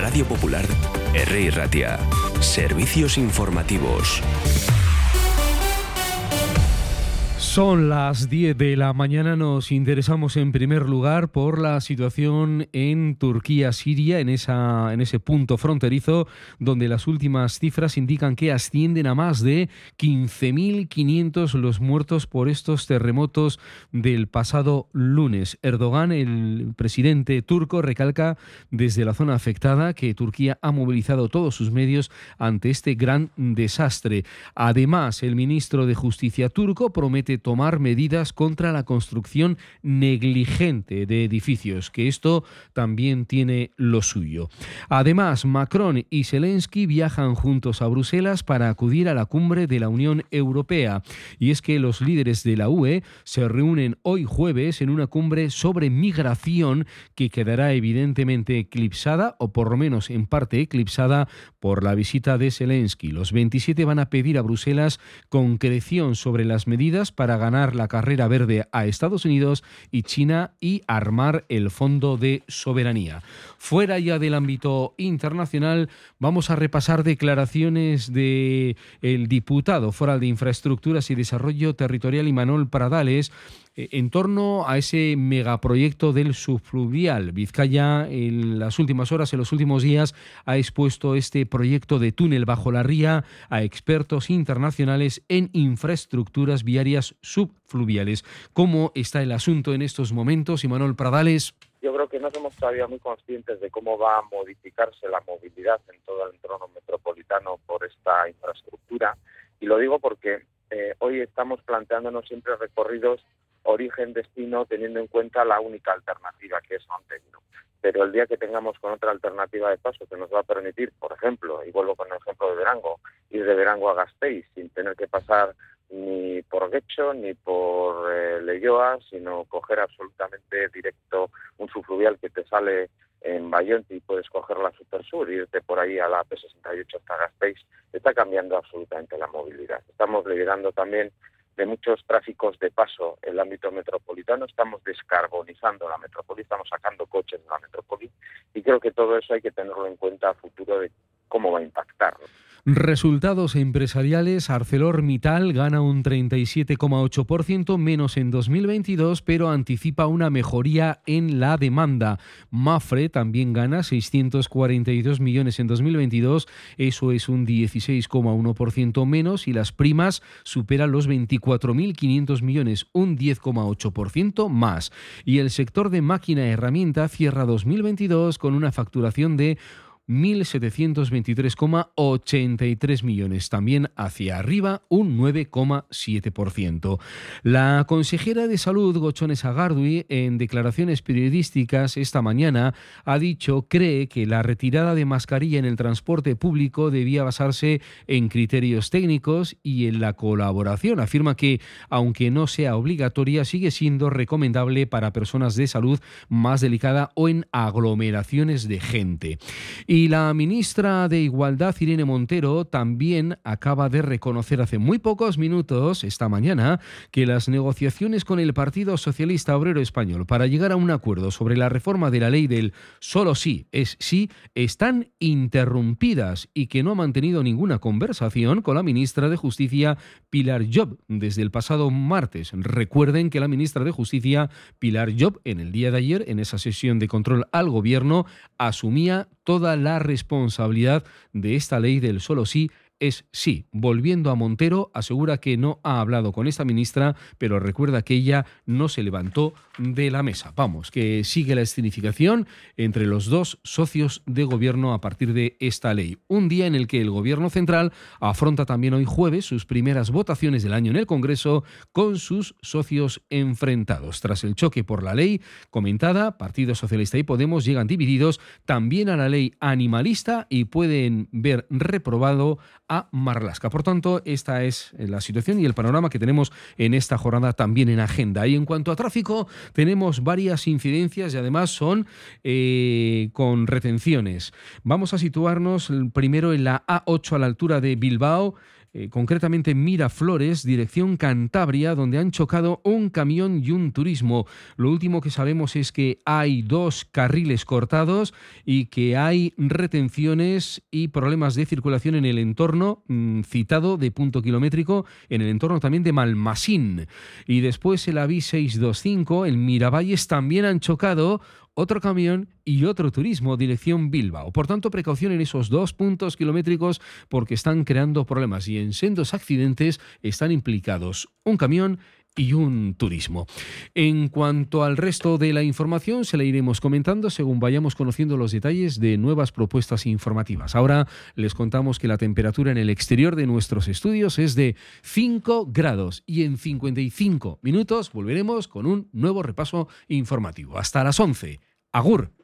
Radio Popular, R. Ratia. Servicios informativos. Son las 10 de la mañana. Nos interesamos en primer lugar por la situación en Turquía-Siria, en ese punto fronterizo donde las últimas cifras indican que ascienden a más de 15.500 los muertos por estos terremotos del pasado lunes. Erdogan, el presidente turco, recalca desde la zona afectada que Turquía ha movilizado todos sus medios ante este gran desastre. Además, el ministro de Justicia turco promete tomar medidas contra la construcción negligente de edificios, que esto también tiene lo suyo. Además, Macron y Zelensky viajan juntos a Bruselas para acudir a la cumbre de la Unión Europea. Y es que los líderes de la UE se reúnen hoy jueves en una cumbre sobre migración que quedará evidentemente eclipsada, o por lo menos en parte eclipsada, por la visita de Zelensky. Los 27 van a pedir a Bruselas concreción sobre las medidas para ganar la carrera verde a Estados Unidos y China y armar el Fondo de Soberanía. Fuera ya del ámbito internacional, vamos a repasar declaraciones del diputado foral de Infraestructuras y Desarrollo Territorial Imanol Pradales en torno a ese megaproyecto del subfluvial. Vizcaya en las últimas horas, en los últimos días, ha expuesto este proyecto de túnel bajo la ría a expertos internacionales en infraestructuras viarias subfluviales. ¿Cómo está el asunto en estos momentos, Imanol Pradales? Yo creo que no somos todavía muy conscientes de cómo va a modificarse la movilidad en todo el entorno metropolitano por esta infraestructura. Y lo digo porque hoy estamos planteándonos siempre recorridos origen-destino teniendo en cuenta la única alternativa que es Montevideo. Pero el día que tengamos con otra alternativa de paso que nos va a permitir, por ejemplo, y vuelvo con el ejemplo de Verango, ir de Verango a Gasteiz sin tener que pasar ni por Guecho ni por Leioa, sino coger absolutamente directo un subfluvial que te sale en Bayonte y puedes coger la Supersur e irte por ahí a la P68 hasta Gasteiz, está cambiando absolutamente la movilidad. Estamos liderando también de muchos tráficos de paso en el ámbito metropolitano, estamos descarbonizando la metrópoli, estamos sacando coches de la metrópoli y creo que todo eso hay que tenerlo en cuenta a futuro de cómo va a impactar. Resultados empresariales: ArcelorMittal gana un 37,8% menos en 2022, pero anticipa una mejoría en la demanda. Mapfre también gana 642 millones en 2022, eso es un 16,1% menos, y las primas superan los 24.500 millones, un 10,8% más. Y el sector de máquina-herramienta cierra 2022 con una facturación de 1.723,83 millones, también hacia arriba un 9,7%. La consejera de Salud, Gochone Sagardui, en declaraciones periodísticas esta mañana ha dicho cree que la retirada de mascarilla en el transporte público debía basarse en criterios técnicos y en la colaboración. Afirma que, aunque no sea obligatoria, sigue siendo recomendable para personas de salud más delicada o en aglomeraciones de gente. Y la ministra de Igualdad, Irene Montero, también acaba de reconocer hace muy pocos minutos, esta mañana, que las negociaciones con el Partido Socialista Obrero Español para llegar a un acuerdo sobre la reforma de la ley del solo sí es sí están interrumpidas y que no ha mantenido ninguna conversación con la ministra de Justicia, Pilar Llop, desde el pasado martes. Recuerden que la ministra de Justicia, Pilar Llop, en el día de ayer, en esa sesión de control al Gobierno, asumía toda la responsabilidad de esta ley del solo sí es sí. Volviendo a Montero, asegura que no ha hablado con esta ministra, pero recuerda que ella no se levantó de la mesa. Vamos, que sigue la escenificación entre los dos socios de gobierno a partir de esta ley. Un día en el que el gobierno central afronta también hoy jueves sus primeras votaciones del año en el Congreso con sus socios enfrentados. Tras el choque por la ley comentada, Partido Socialista y Podemos llegan divididos también a la ley animalista y pueden ver reprobado a Marlaska. Por tanto, esta es la situación y el panorama que tenemos en esta jornada también en agenda. Y en cuanto a tráfico, tenemos varias incidencias y además son con retenciones. Vamos a situarnos primero en la A8 a la altura de Bilbao, concretamente en Miraflores, dirección Cantabria, donde han chocado un camión y un turismo. Lo último que sabemos es que hay 2 carriles cortados y que hay retenciones y problemas de circulación en el entorno citado de punto kilométrico, en el entorno también de Malmasín. Y después el AVI 625, en Miravalles, también han chocado otro camión y otro turismo, dirección Bilbao. Por tanto, precaución en esos 2 puntos kilométricos porque están creando problemas y en sendos accidentes están implicados un camión y un turismo. En cuanto al resto de la información, se la iremos comentando según vayamos conociendo los detalles de nuevas propuestas informativas. Ahora les contamos que la temperatura en el exterior de nuestros estudios es de 5 grados y en 55 minutos volveremos con un nuevo repaso informativo. Hasta las 11. Agur.